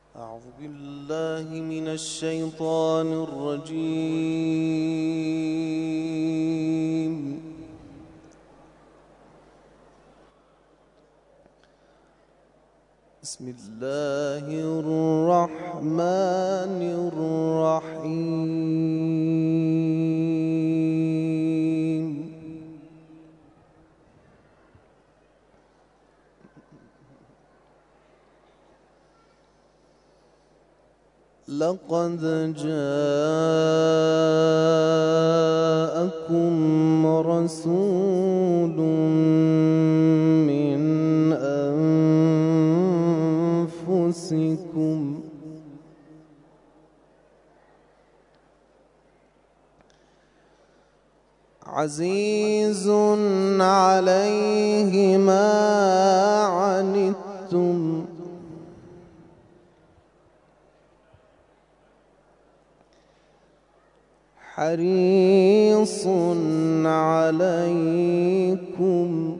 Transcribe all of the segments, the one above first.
أعوذ بالله من الشيطان الرجيم. بسم الله الرحمن الرحيم. لقد جاءكم رسول من أنفسكم عزيز عليه ما عنتم حريص عليكم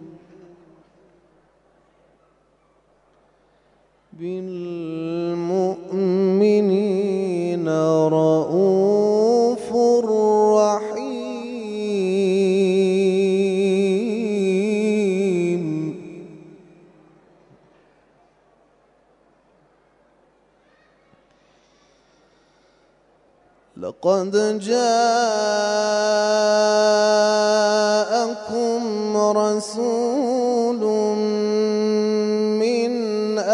بالمؤمنين رؤوف رحيم. لقد جاءكم رسول من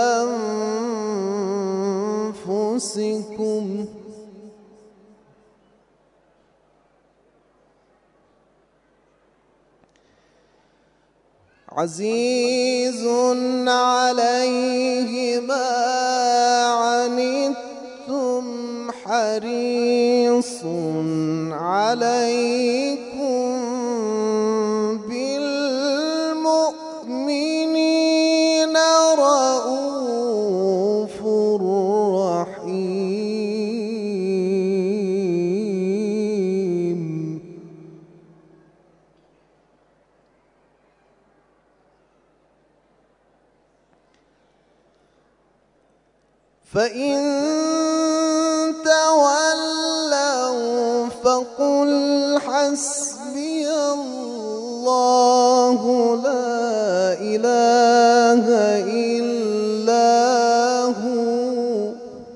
أنفسكم عزيز عليه ما عنتم حريص عليكم بالمؤمنين رؤوف رحيم. فإن تولوا فقل حسبي الله لا إله إلا هو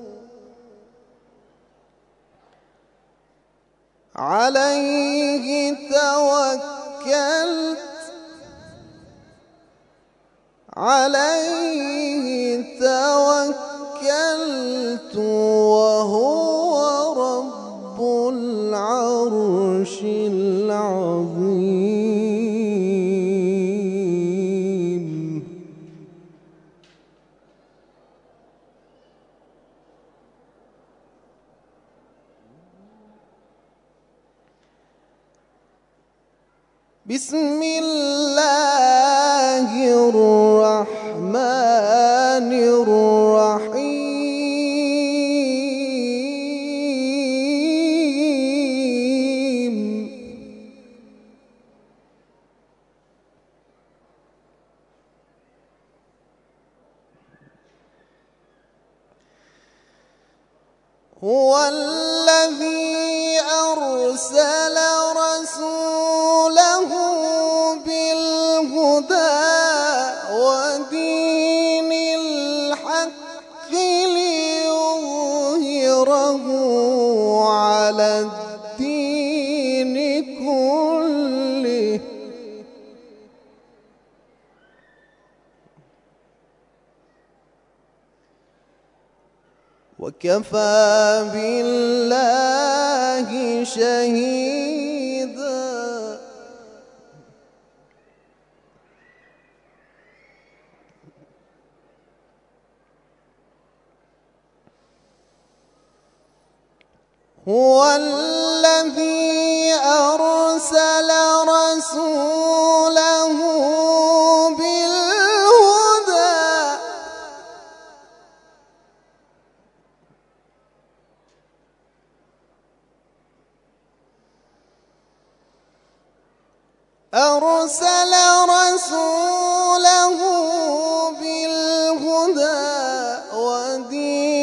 عليه توكلت وهو رب العرش العظيم. بسم الله الرحمن الرحيم. هو الذي أرسل رسوله بالهدى ودين الحق ليظهره على الدين كله وكفى بالله شهيدا. هو الذي أرسل رسوله أرسل رسوله بالهدى ودين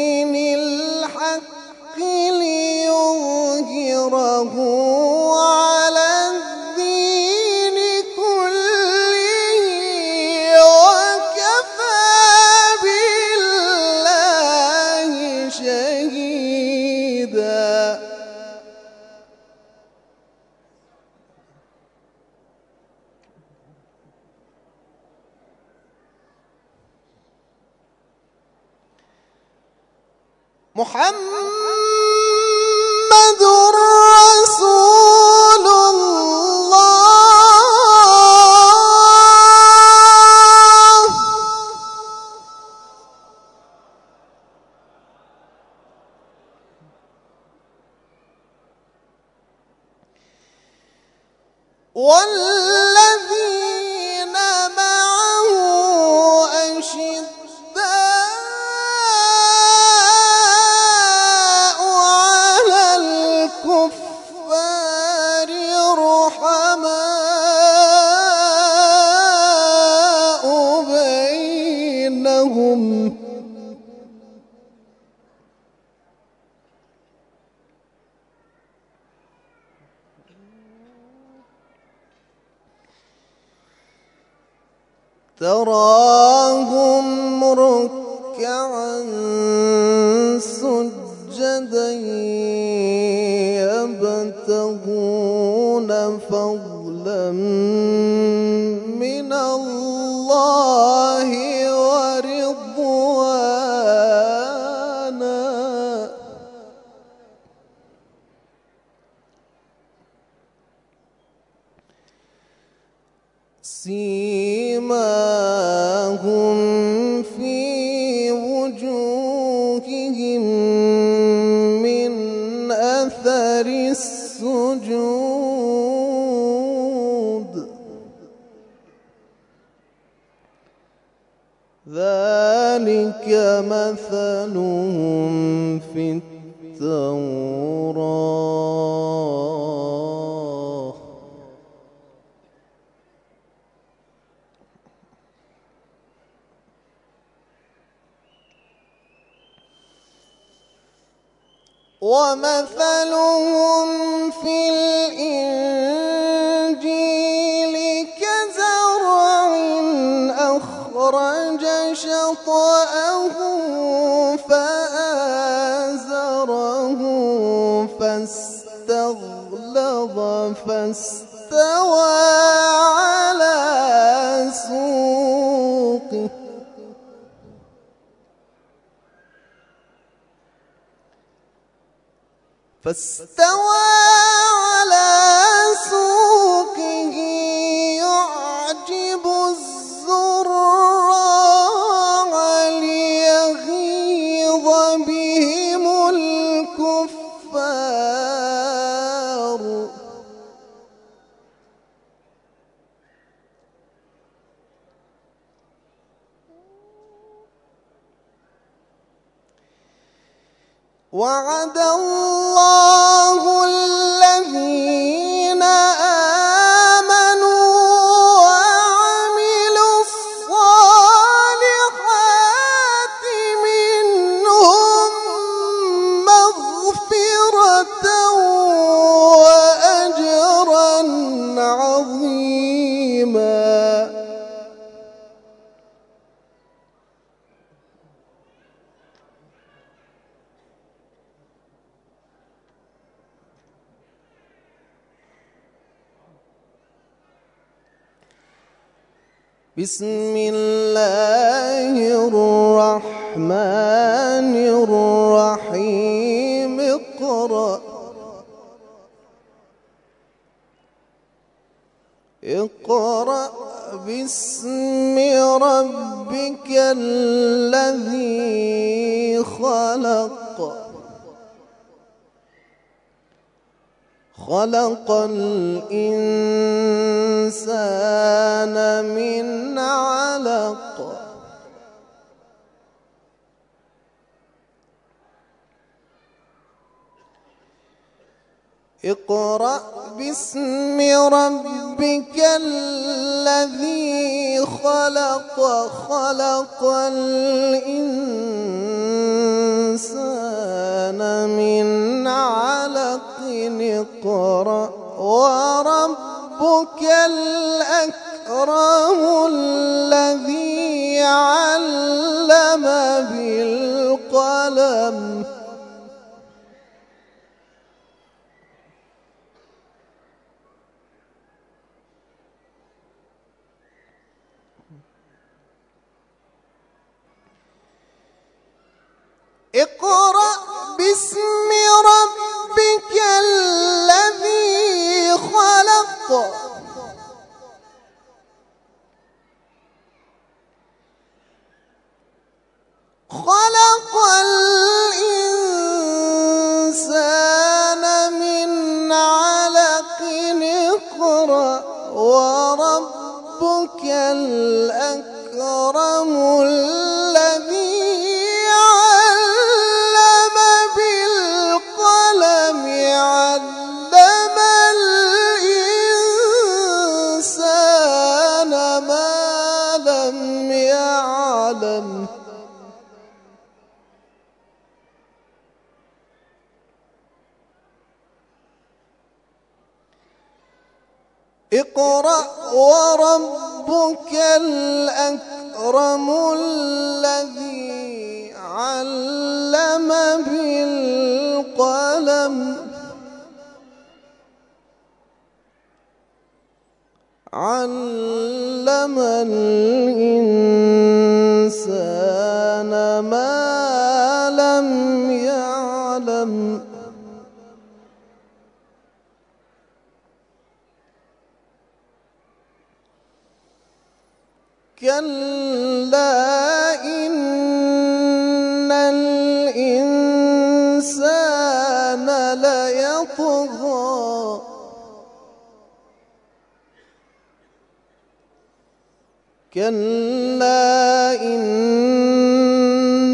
محمد رسول الله والذين معه أشداء على الكفار رحماء بينهم تراهم ركعا سجدا يبتغون فضلا من الله ورضوانا سيماهم في وجوههم من أثر السجود ذلك مثلهم في التوراة ومثلهم في الإنجيل كزرع أخرج شطأه فآزره فاستغلظ فاستوى على سوقه يعجب الزراع ليغيظ بهم الكفار وعد الله الذين آمنوا وعملوا الصالحات منهم مغفرة وأجرا عظيما بسم الله الرحمن الرحيم اقرأ باسم ربك الذي خلق الإنسان من علق اقرأ باسم ربك الذي خلق الإنسان من علق اقرأ وربك الأكرم الذي علم بالقلم اقرأ اقرأ وربك الأكرم الذي علم بالقلم علم الإنسان ما لم يعلم كلا إن الإنسان ليطغى كلا إن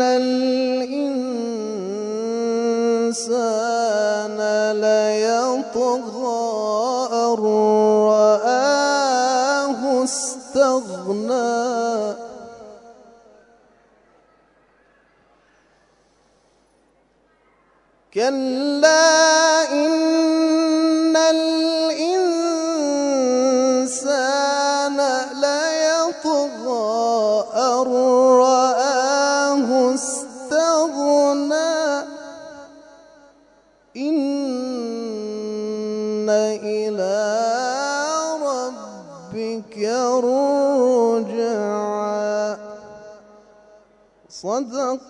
الإنسان ليطغى أن رآه استغنى كلا إن الإنسان ليطغى أن رآه استغنى إن إلى ربك الرجعى صدق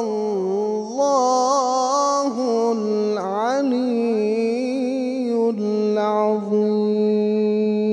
الله العلي العظيم.